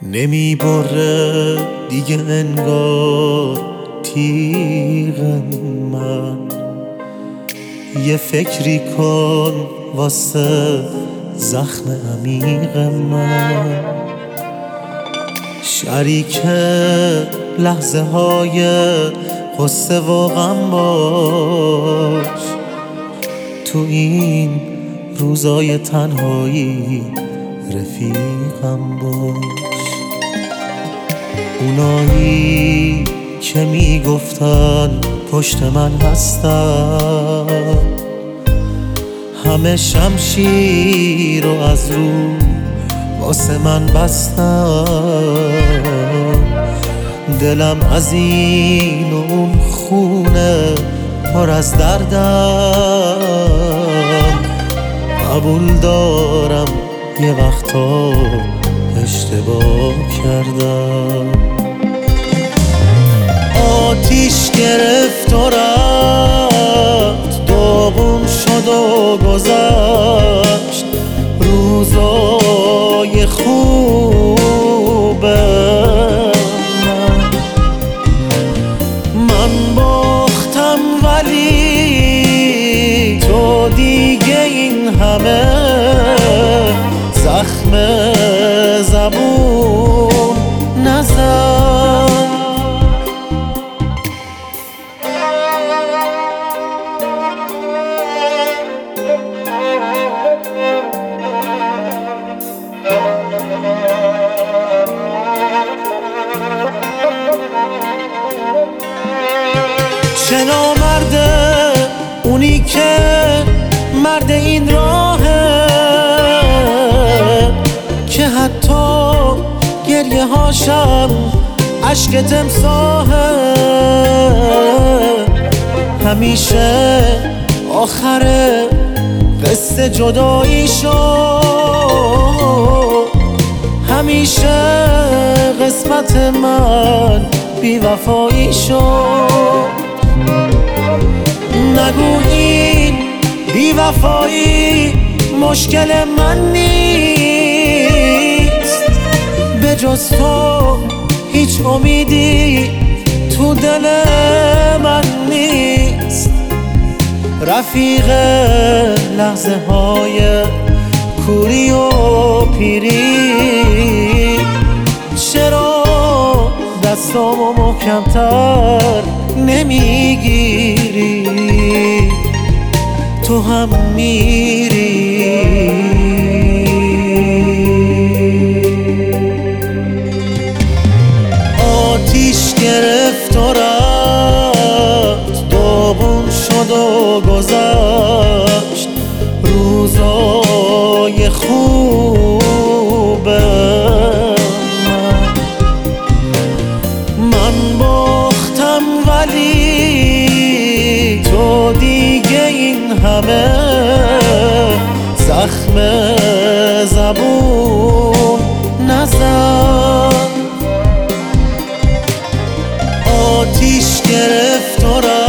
نمی بره دیگه انگار تیغ من. یه فکری کن واسه زخم عمیق من. شریک لحظه های غصه و غم باش، تو این روزای تنهایی رفیقم باش. اونایی که میگفتن پشت من هستن، همه شمشیر رو از رو واسه من بستن. دلم از این و اون خونه پر از دردم. قبول دارم یه وقتا اشتباه کردم. آتیش گرفت و رفت، داغون شد و گذشت روزای خوبه. من باختم ولی تو دیگه این همه زخم زبون نزن. چه نامرده اونی که مرد این راهه، که حتی گریه هاشم عشق تمساحه. همیشه آخر قصه جدایی شد، همیشه قسمت من بی‌وفایی شد. نگو این بی‌وفایی مشکل من نیست، به جز تو هیچ امیدی تو دل من نیست. رفیق لحظه های کوری و پیری، چرا دستامو محکم‌تر نمیگیری؟ تو هم میری. آتیش گرفت و رفت، داغون شد و گذشت روزای خوبه. من باختم ولی تو دیگه این همه زخم زبون نزن. آتیش گرفت و رفت،